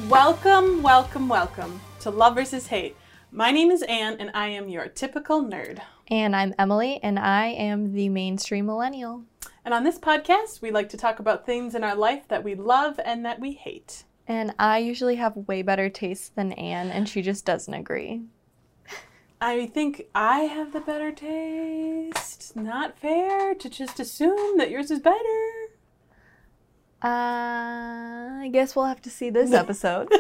Welcome, welcome, welcome to Love vs. Hate. My name is Anne, and I am your typical nerd. And I'm Emily, and I am the mainstream millennial. And on this podcast, we like to talk about things in our life that we love and that we hate. And I usually have way better taste than Anne, and she just doesn't agree. I think I have the better taste. Not fair to just assume that yours is better. I guess we'll have to see this episode.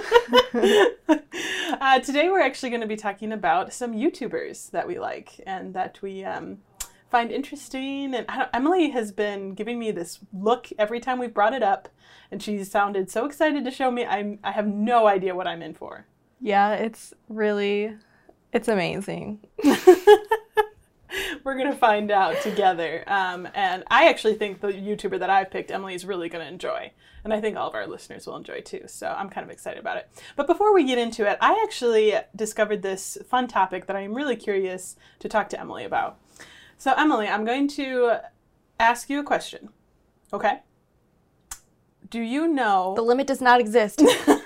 Today we're actually going to be talking about some YouTubers that we like and that we find interesting. And Emily has been giving me this look every time we've brought it up, and she's sounded so excited to show me. I have no idea what I'm in for. Yeah, it's amazing. We're going to find out together. And I actually think the YouTuber that I've picked, Emily, is really going to enjoy. And I think all of our listeners will enjoy too. So I'm kind of excited about it. But before we get into it, I actually discovered this fun topic that I'm really curious to talk to Emily about. So Emily, I'm going to ask you a question. Okay? Do you know... The Limit Does Not Exist.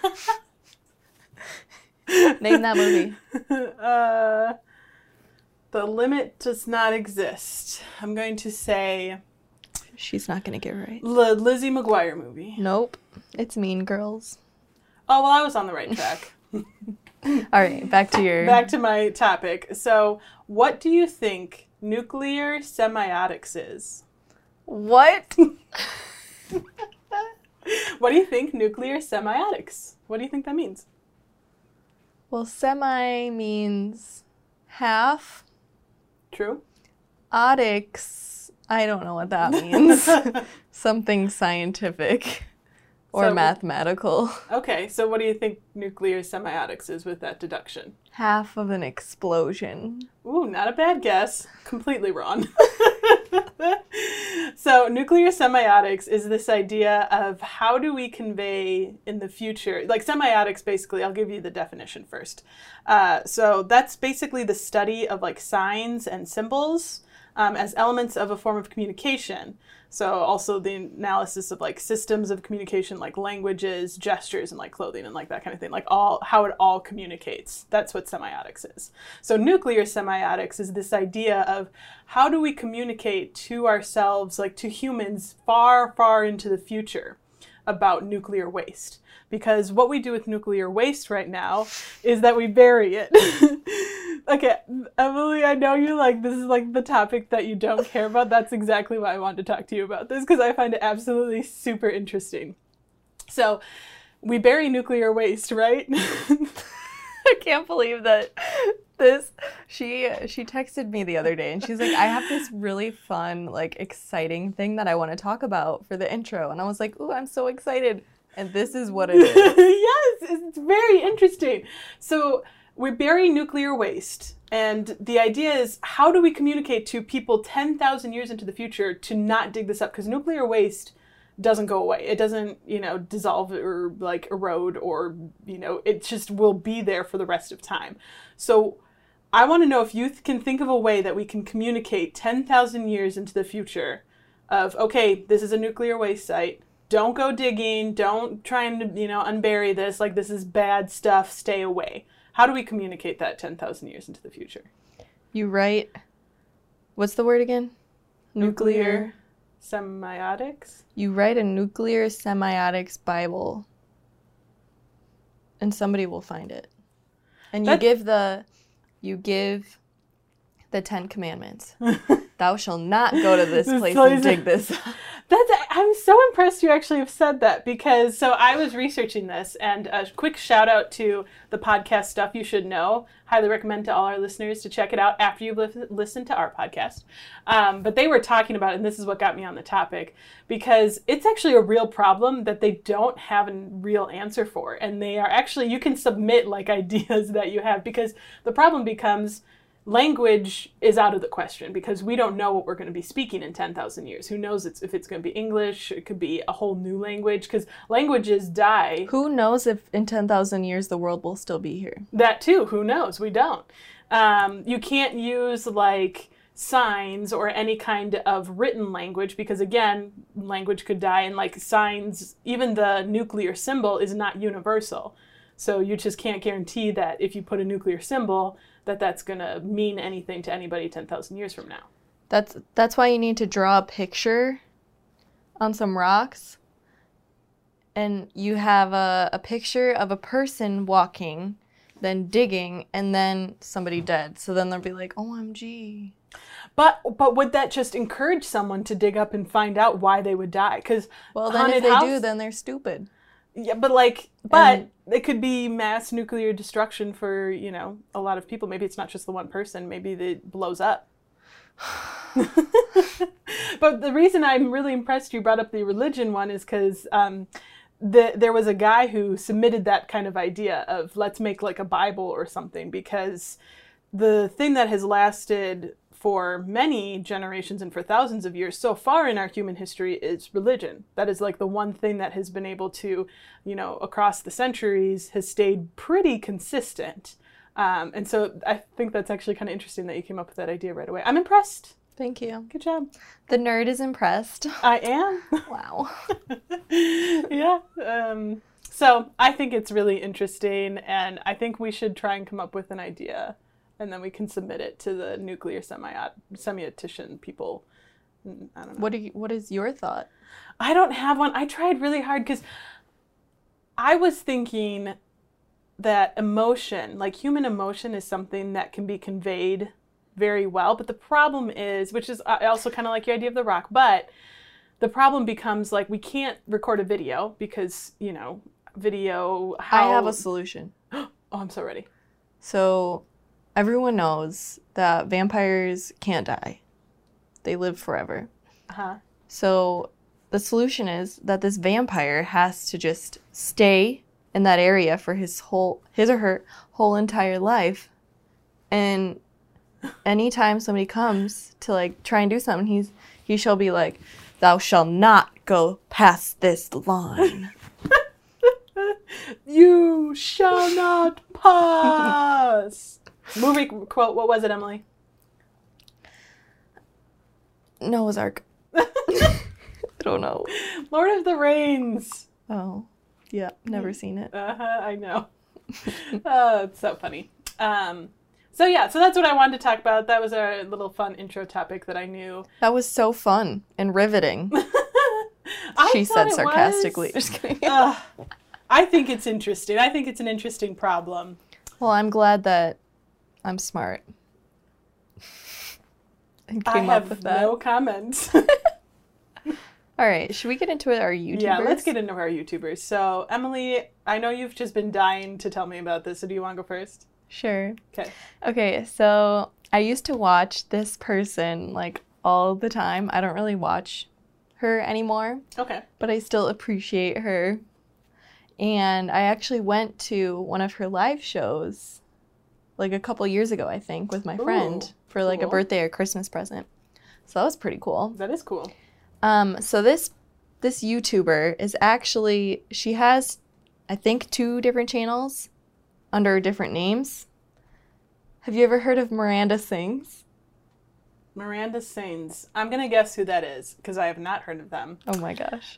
Name that movie. The Limit Does Not Exist. I'm going to say... She's not going to get it right. Lizzie McGuire movie. Nope. It's Mean Girls. Oh, well, I was on the right track. All right, back to my topic. So, what do you think nuclear semiotics is? What? What do you think nuclear semiotics? What do you think that means? Well, semi means half. True. Otics, I don't know what that means. Something scientific or mathematical. Okay, so what do you think nuclear semiotics is with that deduction? Half of an explosion. Ooh, not a bad guess. Completely wrong. So nuclear semiotics is this idea of how do we convey in the future, like semiotics basically, I'll give you the definition first. So that's basically the study of like signs and symbols as elements of a form of communication. So also the analysis of like systems of communication, like languages, gestures, and like clothing and like that kind of thing, like how it all communicates. That's what semiotics is. So nuclear semiotics is this idea of how do we communicate to ourselves, like to humans far, far into the future about nuclear waste. Because what we do with nuclear waste right now is that we bury it. Okay, Emily, I know you like, this is like the topic that you don't care about. That's exactly why I wanted to talk to you about this, because I find it absolutely super interesting. So, we nuclear waste, right? I can't believe that she texted me the other day and she's like, I have this really fun, like exciting thing that I want to talk about for the intro. And I was like, ooh, I'm so excited. And this is what it is. Yes, it's very interesting. So we bury nuclear waste. And the idea is, how do we communicate to people 10,000 years into the future to not dig this up? Because nuclear waste doesn't go away. It doesn't, dissolve or like erode or, it just will be there for the rest of time. So I want to know if you can think of a way that we can communicate 10,000 years into the future of, okay, this is a nuclear waste site. Don't go digging. Don't try and, unbury this. Like, this is bad stuff. Stay away. How do we communicate that 10,000 years into the future? You write, what's the word again? Nuclear semiotics? You write a nuclear semiotics Bible, and somebody will find it. And you give the 10 Commandments. Thou shalt not go to this place and dig this up. I'm so impressed you actually have said that, because so I was researching this, and a quick shout out to the podcast Stuff You Should Know. Highly recommend to all our listeners to check it out after you've listened to our podcast. But they were talking about it, and this is what got me on the topic, because it's actually a real problem that they don't have a real answer for. And they are actually, you can submit like ideas that you have, because the problem becomes language is out of the question, because we don't know what we're going to be speaking in 10,000 years. Who knows if it's going to be English, it could be a whole new language, because languages die. Who knows if in 10,000 years the world will still be here? That too, who knows? We don't. You can't use like signs or any kind of written language, because again, language could die, and like signs, even the nuclear symbol is not universal. So you just can't guarantee that if you put a nuclear symbol, that that's going to mean anything to anybody 10,000 years from now. That's why you need to draw a picture on some rocks, and you have a picture of a person walking, then digging, and then somebody dead. So then they'll be like, OMG. But would that just encourage someone to dig up and find out why they would die? Because then if they do, then they're stupid. Yeah, but it could be mass nuclear destruction for, you know, a lot of people. Maybe it's not just the one person. Maybe it blows up. But the reason I'm really impressed you brought up the religion one is because there was a guy who submitted that kind of idea of let's make like a Bible or something, because the thing that has lasted for many generations and for thousands of years so far in our human history is religion. That is like the one thing that has been able to, you know, across the centuries has stayed pretty consistent. And so I think that's actually kind of interesting that you came up with that idea right away. I'm impressed. Thank you. Good job. The nerd is impressed. I am. Wow. Yeah. So I think it's really interesting, and I think we should try and come up with an idea, and then we can submit it to the nuclear semiotician people. I don't know. What is your thought? I don't have one. I tried really hard because I was thinking that emotion, like human emotion, is something that can be conveyed very well. But the problem is, which is I also kind of like your idea of the rock, but the problem becomes like we can't record a video because, you know, video. I have a solution. Oh, I'm so ready. So everyone knows that vampires can't die. They live forever. Uh-huh. So the solution is that this vampire has to just stay in that area for his or her whole entire life. And anytime somebody comes to like try and do something, he shall be like, "Thou shalt not go past this line." You shall not pass. Movie quote, what was it, Emily? Noah's Ark. I don't know. Lord of the Rings. Oh, yeah, never seen it. I know. Oh, it's so funny. So that's what I wanted to talk about. That was our little fun intro topic that I knew. That was so fun and riveting. She said sarcastically. Just kidding. I think it's interesting. I think it's an interesting problem. Well, I'm glad that I'm smart. And came up with that. No comment. All right, should we get into our YouTubers? Yeah, let's get into our YouTubers. So, Emily, I know you've just been dying to tell me about this, so do you want to go first? Sure. Okay. Okay, so I used to watch this person like all the time. I don't really watch her anymore. Okay. But I still appreciate her. And I actually went to one of her live shows like a couple years ago, I think, with my friend for like a birthday or Christmas present. So that was pretty cool. That is cool. So this YouTuber is actually, she has, I think, 2 different channels under different names. Have you ever heard of Miranda Sings? Miranda Sings. I'm going to guess who that is because I have not heard of them. Oh my gosh.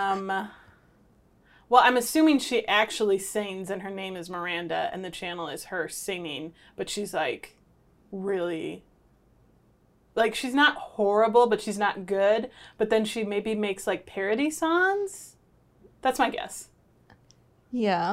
Well, I'm assuming she actually sings and her name is Miranda and the channel is her singing, but she's like really, like she's not horrible, but she's not good. But then she maybe makes like parody songs. That's my guess. Yeah.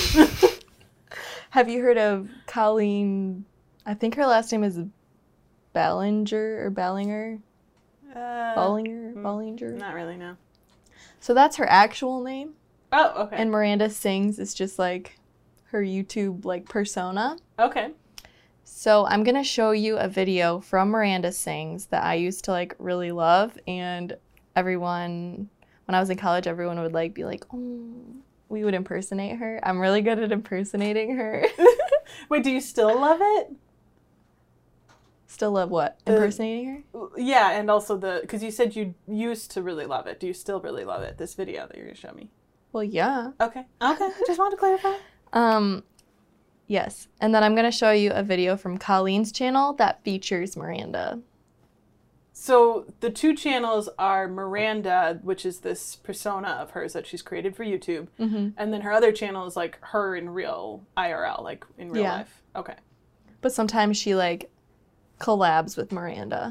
Have you heard of Colleen? I think her last name is Ballinger or Ballinger. Ballinger. Not really, no. So that's her actual name. Oh, okay. And Miranda Sings is just like her YouTube like persona. Okay. So I'm gonna show you a video from Miranda Sings that I used to like really love, and everyone, when I was in college, everyone would like be like, "Oh, we would impersonate her." I'm really good at impersonating her. Wait, do you still love it? Still love what? Impersonating her? Yeah, and also because you said you used to really love it. Do you still really love it? This video that you're gonna show me. Well, yeah. Okay. Just wanted to clarify. Yes. And then I'm going to show you a video from Colleen's channel that features Miranda. So the two channels are Miranda, which is this persona of hers that she's created for YouTube, and then her other channel is like her in real IRL, like in real life. Okay. But sometimes she like collabs with Miranda.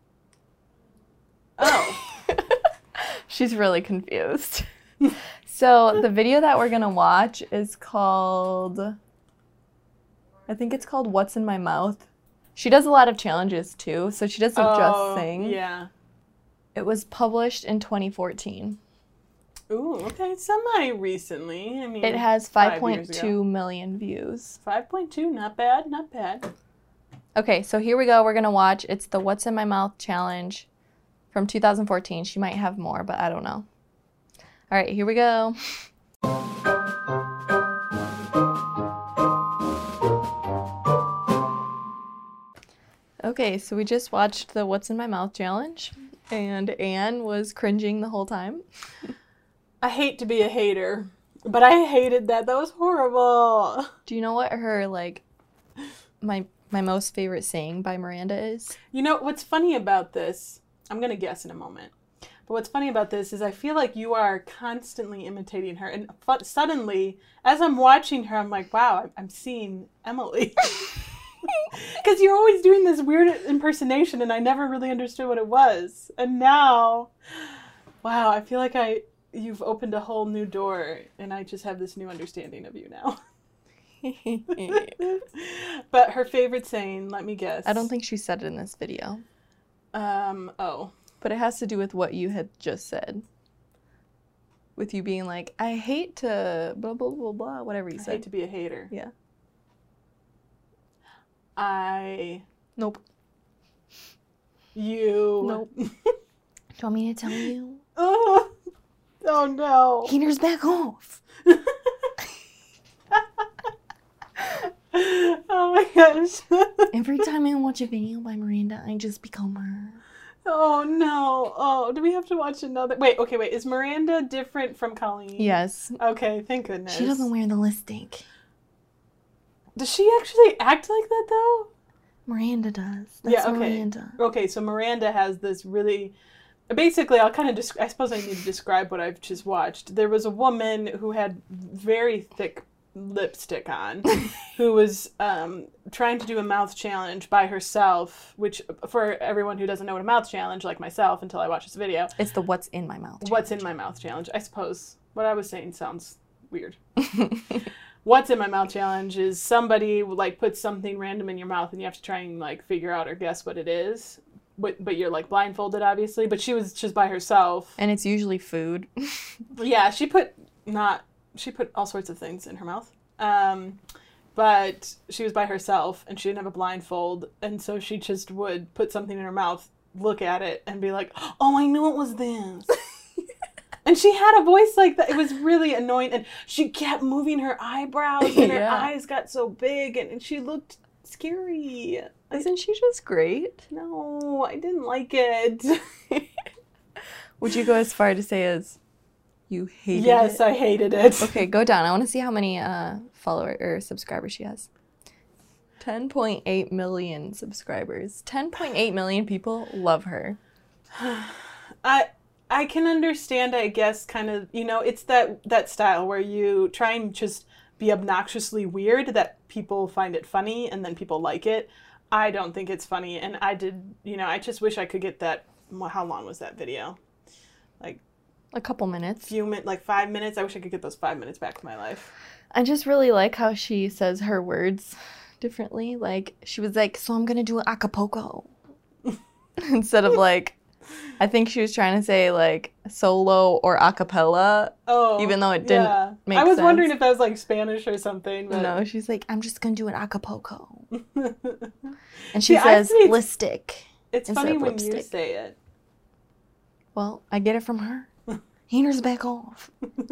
Oh. She's really confused. So the video that we're gonna watch is called, I think it's called What's in My Mouth. She does a lot of challenges too, so she doesn't just sing. Yeah. It was published in 2014. Ooh, okay, semi-recently. I mean, It has 5 years ago. 5.2 million views. 5.2, not bad, not bad. Okay, so here we go. We're gonna watch. It's the What's in My Mouth challenge from 2014. She might have more, but I don't know. All right, here we go. Okay, so we just watched the What's in My Mouth challenge, and Anne was cringing the whole time. I hate to be a hater, but I hated that. That was horrible. Do you know what her, like, my most favorite saying by Miranda is? You know, what's funny about this, I'm going to guess in a moment, but what's funny about this is I feel like you are constantly imitating her, and suddenly, as I'm watching her, I'm like, wow, I'm seeing Emily. Because you're always doing this weird impersonation, and I never really understood what it was. And now, wow, I feel like you've opened a whole new door, and I just have this new understanding of you now. But her favorite saying, let me guess. I don't think she said it in this video. Oh. But it has to do with what you had just said. With you being like, I hate to blah, blah, blah, blah, whatever you said. I hate to be a hater. Yeah. Nope. You. Nope. Do you want me to tell you? Oh no. Heater's back off. Oh my gosh. Every time I watch a video by Miranda, I just become her. Oh no. Oh, do we have to watch another? Wait, is Miranda different from Colleen? Yes. Okay, thank goodness. She doesn't wear the lipstick. Does she actually act like that though? Miranda does. That's Miranda. Okay, so Miranda has this really... Basically, I'll kind of... I suppose I need to describe what I've just watched. There was a woman who had very thick lipstick on who was trying to do a mouth challenge by herself, which, for everyone who doesn't know what a mouth challenge, like myself, until I watch this video... It's the What's in My Mouth challenge. What's in my mouth challenge. I suppose what I was saying sounds weird. What's in my mouth challenge is somebody like puts something random in your mouth and you have to try and like figure out or guess what it is. But you're like blindfolded, obviously. But she was just by herself. And it's usually food. Yeah, she put all sorts of things in her mouth. But she was by herself and she didn't have a blindfold. And so she just would put something in her mouth, look at it, and be like, oh, I knew it was this. And she had a voice like that. It was really annoying. And she kept moving her eyebrows and her eyes got so big and she looked scary. Isn't she just great? No, I didn't like it. Would you go as far to say as you hated it? Yes, I hated it. Okay, go down. I want to see how many follower or subscribers she has. 10.8 million subscribers. 10.8 million people love her. I can understand, I guess, kind of, it's that style where you try and just be obnoxiously weird that people find it funny and then people like it. I don't think it's funny. And I just wish I could get that. How long was that video? Like a couple minutes. Like 5 minutes. I wish I could get those 5 minutes back to my life. I just really like how she says her words differently. Like she was like, so I'm going to do an Acapulco. Instead of like, I think she was trying to say like solo or a cappella, even though it didn't make sense. I was wondering if that was like Spanish or something. But... No, she's like, I'm just going to do an Acapulco. And she says lipstick. It's funny when you say it. Well, I get it from her. Heater's back off.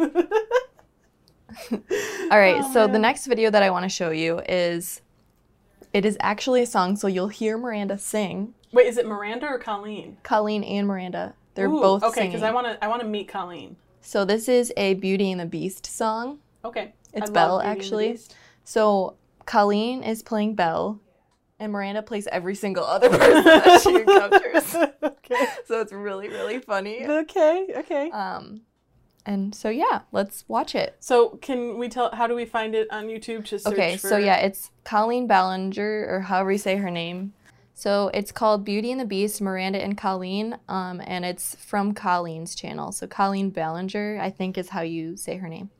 All right, so the next video that I want to show you is, it is actually a song, so you'll hear Miranda sing. Wait, is it Miranda or Colleen? Colleen and Miranda. They're both singing. Okay, because I want to meet Colleen. So this is a Beauty and the Beast song. Okay. It's Belle, actually. So Colleen is playing Belle, and Miranda plays every single other person that she encounters. Okay. So it's really, really funny. Okay. And so yeah, let's watch it. So can we tell, how do we find it on YouTube? Just search Okay, for... so yeah, it's Colleen Ballinger, or however you say her name. So it's called Beauty and the Beast, Miranda and Colleen, and it's from Colleen's channel. So Colleen Ballinger, I think, is how you say her name.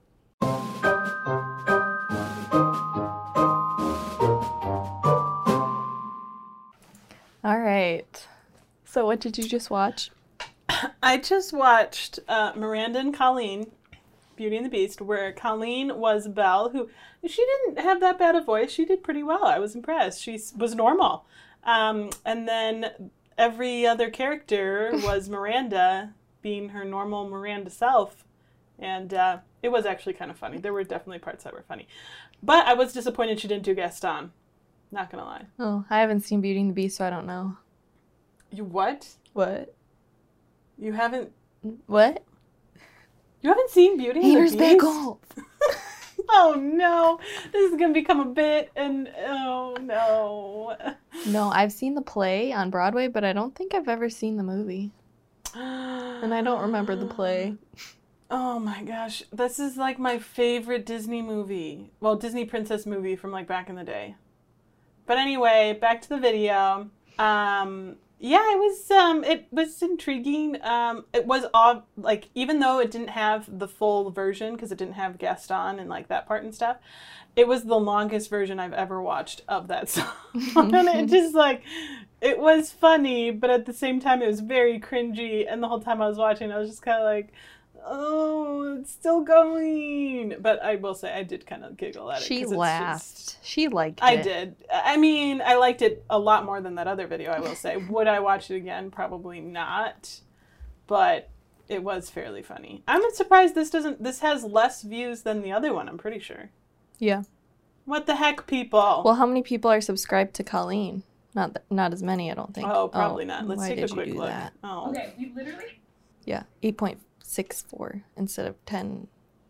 All right. So what did you just watch? I just watched Miranda and Colleen, Beauty and the Beast, where Colleen was Belle, who, she didn't have that bad a voice. She did pretty well. I was impressed. She was normal. And then every other character was Miranda, being her normal Miranda self. And it was actually kind of funny. There were definitely parts that were funny. But I was disappointed she didn't do Gaston. Not gonna lie. Oh, I haven't seen Beauty and the Beast, so I don't know. You what? What? You haven't... What? You haven't seen Beauty and the Hater's Beast? Bagel. Oh no, this is gonna become a bit, and oh no. No, I've seen the play on Broadway, but I don't think I've ever seen the movie. And I don't remember the play. Oh my gosh, this is like my favorite Disney movie. Well, Disney princess movie from like back in the day. But anyway, back to the video. Yeah, it was intriguing. It was odd, like, even though it didn't have the full version, because it didn't have Gaston and like that part and stuff, it was the longest version I've ever watched of that song. And it just like, it was funny, but at the same time it was very cringy, and the whole time I was watching I was just kind of like, oh, it's still going. But I will say I did kind of giggle at it. She laughed. She liked it. I did. I mean, I liked it a lot more than that other video, I will say. Would I watch it again? Probably not. But it was fairly funny. I'm surprised this has less views than the other one, I'm pretty sure. Yeah. What the heck, people? Well, how many people are subscribed to Colleen? Not as many, I don't think. Oh, probably not. Let's why take a did quick you do look. that? Oh. Okay, we literally... Yeah, 8.64 instead of 10.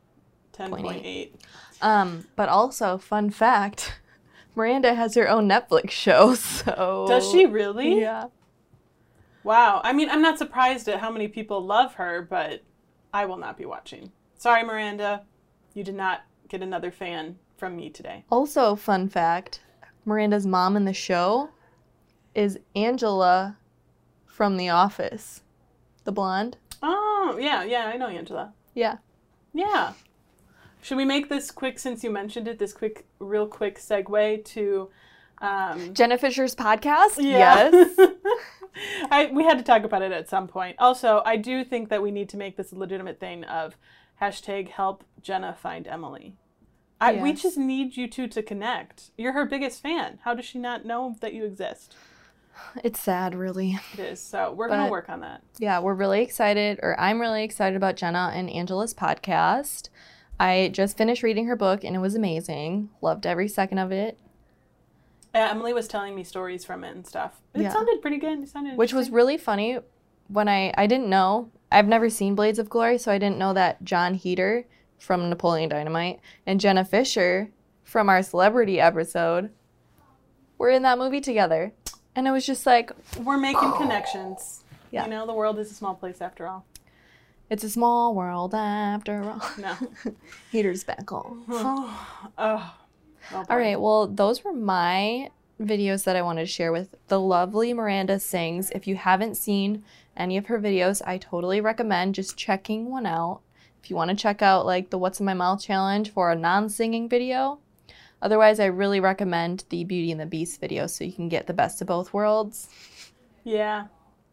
10.8. But also, fun fact, Miranda has her own Netflix show, so... Does she really? Yeah. Wow. I mean, I'm not surprised at how many people love her, but I will not be watching. Sorry, Miranda. You did not get another fan from me today. Also, fun fact, Miranda's mom in the show is Angela from The Office. The blonde. Oh, yeah, I know Angela. Yeah. Yeah. Should we make this quick, since you mentioned it, real quick segue to... Jenna Fisher's podcast? Yeah. Yes. We had to talk about it at some point. Also, I do think that we need to make this a legitimate thing of #help Jenna find Emily. We Yes. just need you two to connect. You're her biggest fan. How does she not know that you exist? It's sad, really. It is. So we're going to work on that. Yeah, I'm really excited about Jenna and Angela's podcast. I just finished reading her book, and it was amazing. Loved every second of it. Emily was telling me stories from it and stuff. It sounded pretty good. It sounded Which was really funny when I didn't know. I've never seen Blades of Glory, so I didn't know that John Heder from Napoleon Dynamite and Jenna Fisher from our celebrity episode were in that movie together. And it was just like... We're making connections. Yeah. You know, the world is a small place after all. It's a small world after all. No. Hater's Bagel. Oh, boy. All right, well, those were my videos that I wanted to share with the lovely Miranda Sings. If you haven't seen any of her videos, I totally recommend just checking one out. If you want to check out like the What's in My Mouth challenge for a non-singing video. Otherwise, I really recommend the Beauty and the Beast video so you can get the best of both worlds. Yeah.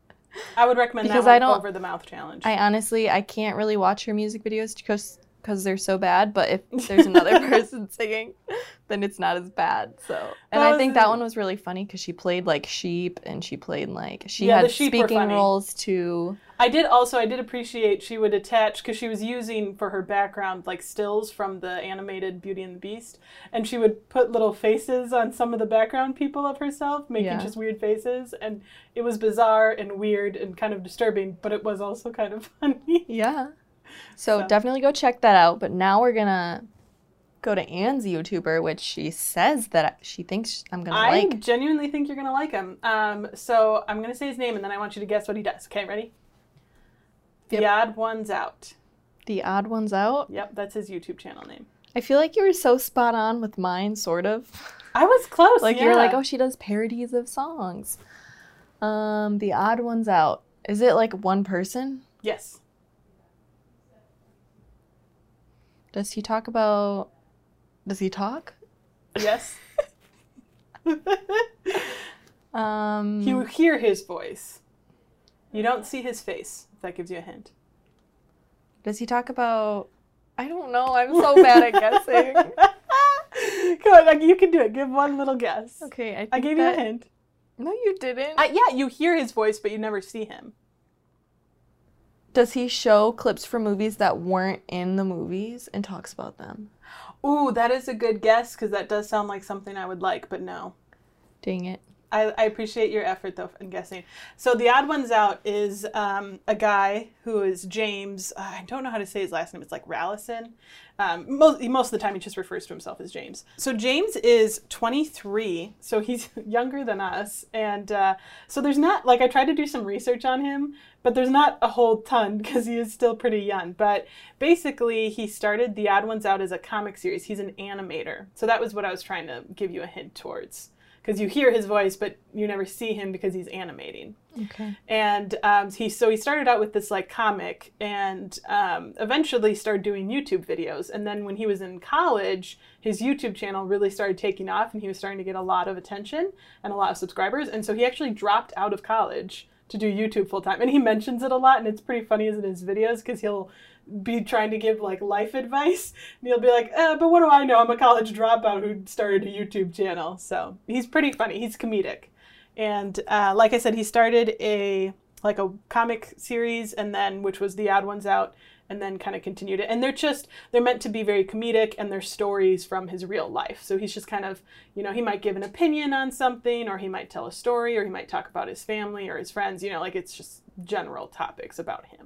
I would recommend Because that one over the mouth challenge. I can't really watch her music videos because they're so bad, but if there's another person singing, then it's not as bad. So, and I think that one was really funny because she played like sheep, and she played like had speaking roles too. I did appreciate she would attach, because she was using for her background like stills from the animated Beauty and the Beast, and she would put little faces on some of the background people of herself, making just weird faces, and it was bizarre and weird and kind of disturbing, but it was also kind of funny. Yeah. So definitely go check that out. But now we're gonna go to Anne's YouTuber, which she says that she thinks I'm going to I like. genuinely think you're going to like him. So I'm going to say his name, and then I want you to guess what he does. Okay, ready? Yep. The Odd Ones Out. The Odd Ones Out? Yep, that's his YouTube channel name. I feel like you were so spot on with mine, sort of. I was close, Like, yeah. you're like, oh, she does parodies of songs. The Odd Ones Out. Is it, like, one person? Yes. Does he talk about... Does he talk? Yes. Um, You hear his voice. You don't see his face, if that gives you a hint. Does he talk about... I don't know. I'm so bad at guessing. Come on, like, you can do it. Give one little guess. Okay, I gave you a hint. No, you didn't. Yeah, you hear his voice, but you never see him. Does he show clips from movies that weren't in the movies and talks about them? Ooh, that is a good guess, because that does sound like something I would like, but no. Dang it. I appreciate your effort, though, in guessing. So The Odd Ones Out is a guy who is James. I don't know how to say his last name. It's like Rallison. Most of the time, he just refers to himself as James. So James is 23, so he's younger than us. And so there's not, like, I tried to do some research on him, but there's not a whole ton because he is still pretty young. But basically, he started The Odd Ones Out as a comic series. He's an animator. So that was what I was trying to give you a hint towards. Because you hear his voice, but you never see him because he's animating. Okay. And he started out with this like comic, and eventually started doing YouTube videos. And then when he was in college, his YouTube channel really started taking off, and he was starting to get a lot of attention and a lot of subscribers. And so he actually dropped out of college to do YouTube full time. And he mentions it a lot, and it's pretty funny in his videos because he'll be trying to give like life advice, and he'll be like, but what do I know? I'm a college dropout who started a YouTube channel. So he's pretty funny. He's comedic. And like I said, he started a comic series, and then which was The Odd Ones Out, and then kind of continued it. And they're meant to be very comedic, and they're stories from his real life. So he's just kind of, he might give an opinion on something, or he might tell a story, or he might talk about his family or his friends, like it's just general topics about him.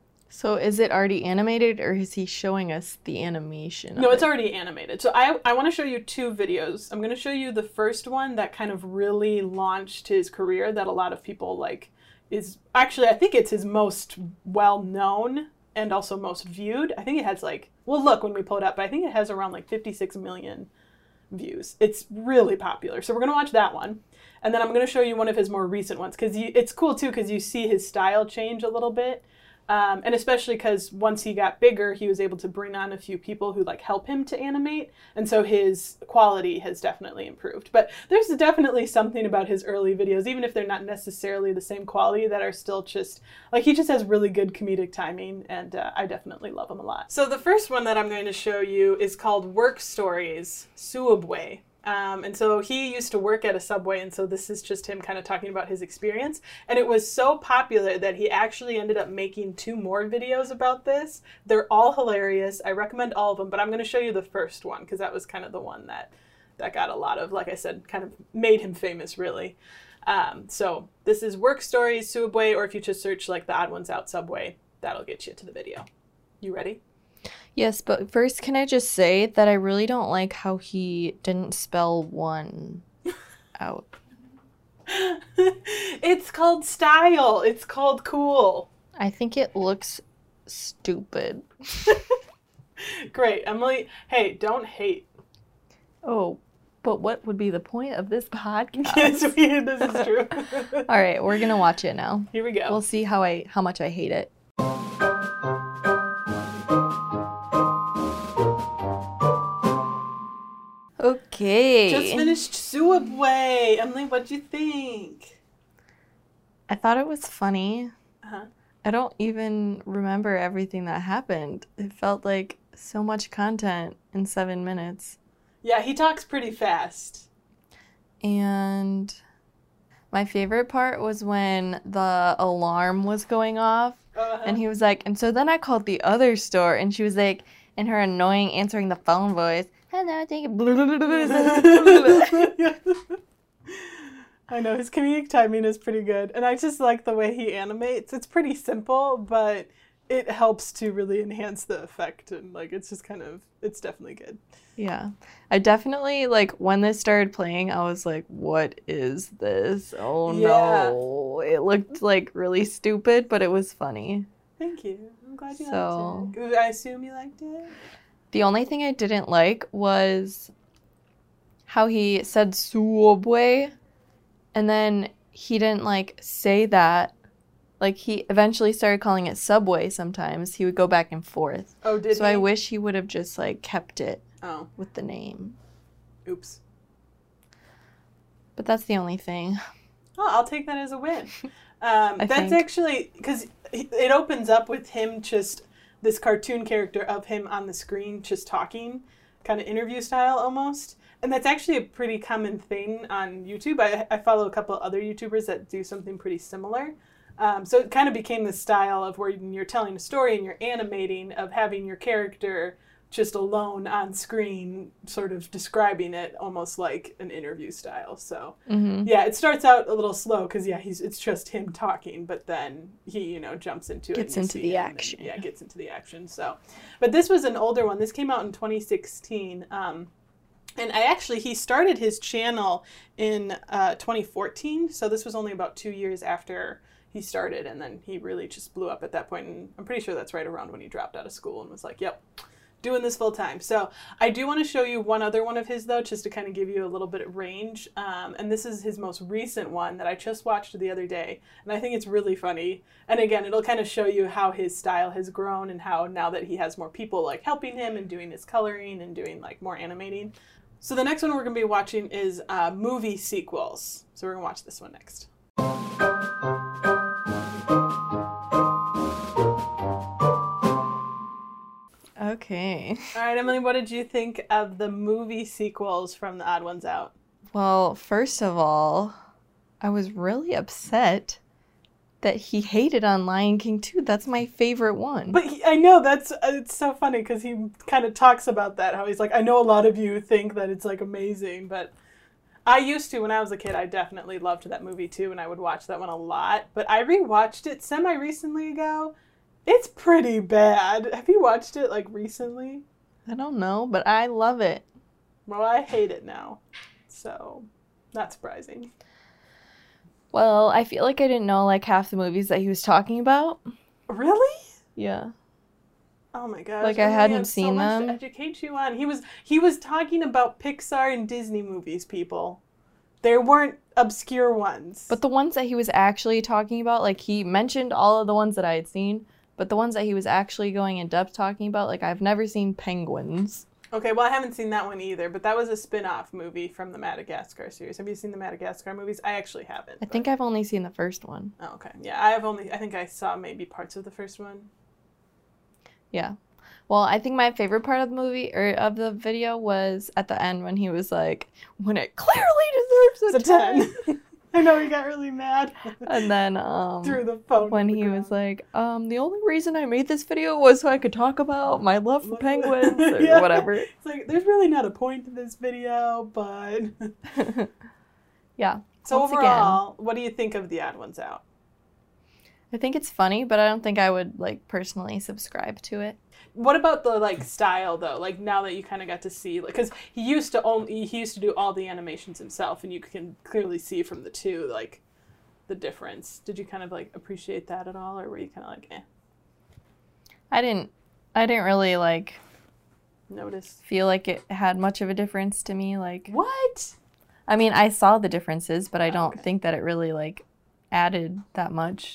So is it already animated, or is he showing us the animation? No, it's already animated. So I want to show you two videos. I'm going to show you the first one that kind of really launched his career, that a lot of people like is actually, I think it's his most well-known and also most viewed. I think it has we'll look when we pull it up, but I think it has around 56 million views. It's really popular. So we're going to watch that one. And then I'm going to show you one of his more recent ones, because it's cool too, because you see his style change a little bit. And especially because once he got bigger, he was able to bring on a few people who help him to animate. And so his quality has definitely improved. But there's definitely something about his early videos, even if they're not necessarily the same quality, that are still just, he just has really good comedic timing. And I definitely love him a lot. So the first one that I'm going to show you is called Work Stories, Subway. And so he used to work at a Subway, and so this is just him kind of talking about his experience. And it was so popular that he actually ended up making 2 more videos about this. They're all hilarious. I recommend all of them, but I'm going to show you the first one because that was kind of the one that got a lot of, like I said, kind of made him famous, really. So this is Work Stories, Subway, or if you just search The Odd Ones Out Subway, that'll get you to the video. You ready? Yes, but first, can I just say that I really don't like how he didn't spell one out. It's called style. It's called cool. I think it looks stupid. Great. Emily, hey, don't hate. Oh, but what would be the point of this podcast? Yes, this is true. All right, we're going to watch it now. Here we go. We'll see how much I hate it. Okay. Just finished Subway. Emily, what'd you think? I thought it was funny. Uh-huh. I don't even remember everything that happened. It felt like so much content in 7 minutes. Yeah, he talks pretty fast. And my favorite part was when the alarm was going off. Uh-huh. And he was like, and so then I called the other store, and she was like, in her annoying answering the phone voice, hello, thank you. I know, his comedic timing is pretty good. And I just like the way he animates. It's pretty simple, but it helps to really enhance the effect, and like it's just kind of, it's definitely good. Yeah. I definitely, like, when this started playing, I was like, what is this? Oh Yeah. no. It looked like really stupid, but it was funny. Thank you. I'm glad you So- liked it. I assume you liked it? The only thing I didn't like was how he said Subway, and then he didn't, like, say that. Like, he eventually started calling it Subway sometimes. He would go back and forth. Oh, did So he? I wish he would have just, like, kept it Oh, with the name. oops. But that's the only thing. Oh, I'll take that as a win. I That's think. actually, because it opens up with him just, this cartoon character of him on the screen just talking, kind of interview style almost. And that's actually a pretty common thing on YouTube. I follow a couple other YouTubers that do something pretty similar. So it kind of became the style of where you're telling a story and you're animating, of having your character just alone on screen, sort of describing it almost like an interview style. So yeah, it starts out a little slow because it's just him talking, but then he jumps into Gets it, and into you the see him, action. and gets into the action. So, but this was an older one. This came out in 2016. And he started his channel in 2014. So this was only about 2 years after he started, and then he really just blew up at that point. And I'm pretty sure that's right around when he dropped out of school and was like, yep, doing this full time. So I do want to show you one other one of his, though, just to kind of give you a little bit of range. And this is his most recent one that I just watched the other day. And I think it's really funny. And again, it'll kind of show you how his style has grown and how now that he has more people like helping him and doing his coloring and doing like more animating. So the next one we're going to be watching is movie sequels. So we're going to watch this one next. Okay. All right, Emily, what did you think of the movie sequels from The Odd Ones Out? Well, first of all, I was really upset that he hated on Lion King 2. That's my favorite one. But I know it's so funny because he kind of talks about that, how he's like, I know a lot of you think that it's like amazing, but I used to, when I was a kid, I definitely loved that movie too, and I would watch that one a lot. But I rewatched it semi-recently ago. It's pretty bad. Have you watched it like recently? I don't know, but I love it. Well, I hate it now, so not surprising. Well, I feel like I didn't know like half the movies that he was talking about. Really? Yeah. Oh my gosh. Like, I Emily, hadn't have so seen much them. to educate you on. He was talking about Pixar and Disney movies, people. There weren't obscure ones. But the ones that he was actually talking about, like he mentioned all of the ones that I had seen, but the ones that he was actually going in depth talking about, like I've never seen Penguins. Okay, well, I haven't seen that one either, but that was a spin-off movie from the Madagascar series. Have you seen the Madagascar movies? I actually haven't. I think I've only seen the first one. Oh, okay. Yeah, I think I saw maybe parts of the first one. Yeah. Well, I think my favorite part of the movie, or of the video, was at the end when he was like, when it clearly deserves a 10. I know, he got really mad. And then Threw the phone when to the he was ground. like, the only reason I made this video was so I could talk about my love for penguins or Yeah. whatever. It's like, there's really not a point to this video, but... Yeah. So Once overall, what do you think of The Odd Ones Out? I think it's funny, but I don't think I would like personally subscribe to it. What about the like style though? Like now that you kind of got to see, like, because he used to do all the animations himself, and you can clearly see from the two like the difference. Did you kind of like appreciate that at all, or were you kind of like, eh? I didn't really like Notice feel like it had much of a difference to me. Like, what? I mean, I saw the differences, but I don't Okay. think that it really like added that much.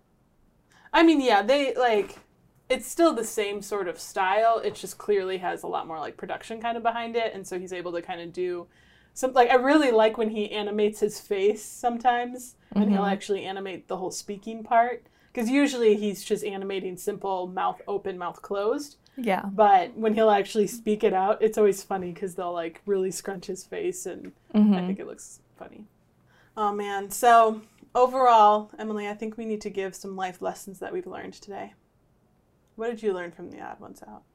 I mean, yeah, they like. It's still the same sort of style. It just clearly has a lot more like production kind of behind it, and so he's able to kind of do some like I really like when he animates his face sometimes, and he'll actually animate the whole speaking part, because usually he's just animating simple mouth open, mouth closed. Yeah. But when he'll actually speak it out, it's always funny because they'll like really scrunch his face, and I think it looks funny. Oh man! So overall, Emily, I think we need to give some life lessons that we've learned today. What did you learn from The Odd Ones Out?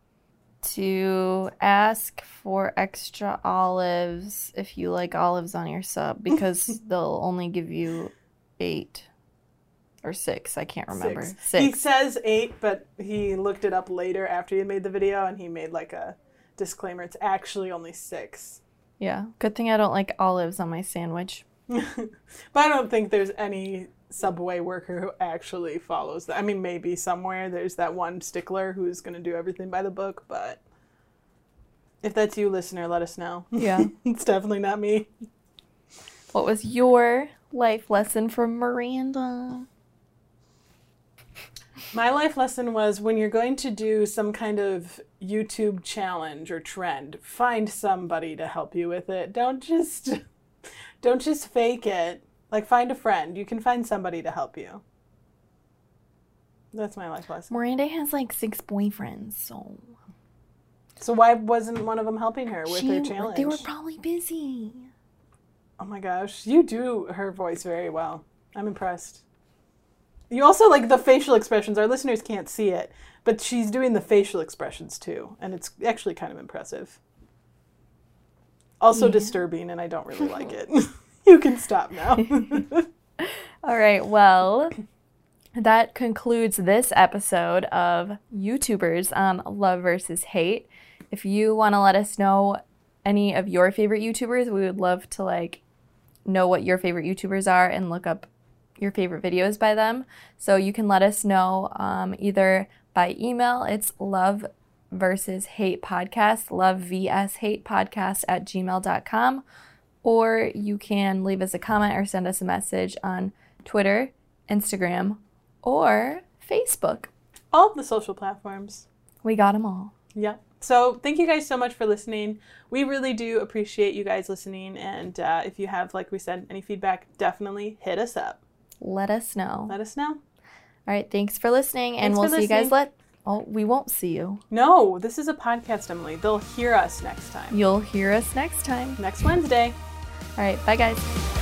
To ask for extra olives if you like olives on your sub, because they'll only give you 8. Or 6, I can't remember. 6. 6. He says 8, but he looked it up later after he had made the video, and he made like a disclaimer. It's actually only 6. Yeah. Good thing I don't like olives on my sandwich. But I don't think there's any Subway worker who actually follows that. I mean, maybe somewhere there's that one stickler who's going to do everything by the book, but if that's you, listener, let us know. Yeah. It's definitely not me. What was your life lesson from Miranda? My life lesson was when you're going to do some kind of YouTube challenge or trend, find somebody to help you with it. Don't just fake it. Like, find a friend. You can find somebody to help you. That's my life lesson. Miranda has like 6 boyfriends, so. So why wasn't one of them helping her with her challenge? They were probably busy. Oh my gosh, you do her voice very well. I'm impressed. You also like the facial expressions. Our listeners can't see it, but she's doing the facial expressions too, and it's actually kind of impressive. Also disturbing, and I don't really like it. You can stop now. All right, well, that concludes this episode of YouTubers on Love versus Hate. If you want to let us know any of your favorite YouTubers, we would love to like know what your favorite YouTubers are and look up your favorite videos by them. So you can let us know either by email. It's love versus hate podcast, love vs hate podcast @gmail.com, or you can leave us a comment or send us a message on Twitter, Instagram, or Facebook. All the social platforms. We got them all. Yeah. So thank you guys so much for listening. We really do appreciate you guys listening. And if you have, like we said, any feedback, definitely hit us up. Let us know. Let us know. All right. Thanks for listening. And we'll see you guys we won't see you. No, this is a podcast, Emily. They'll hear us next time. You'll hear us next time. Next Wednesday. All right. Bye, guys.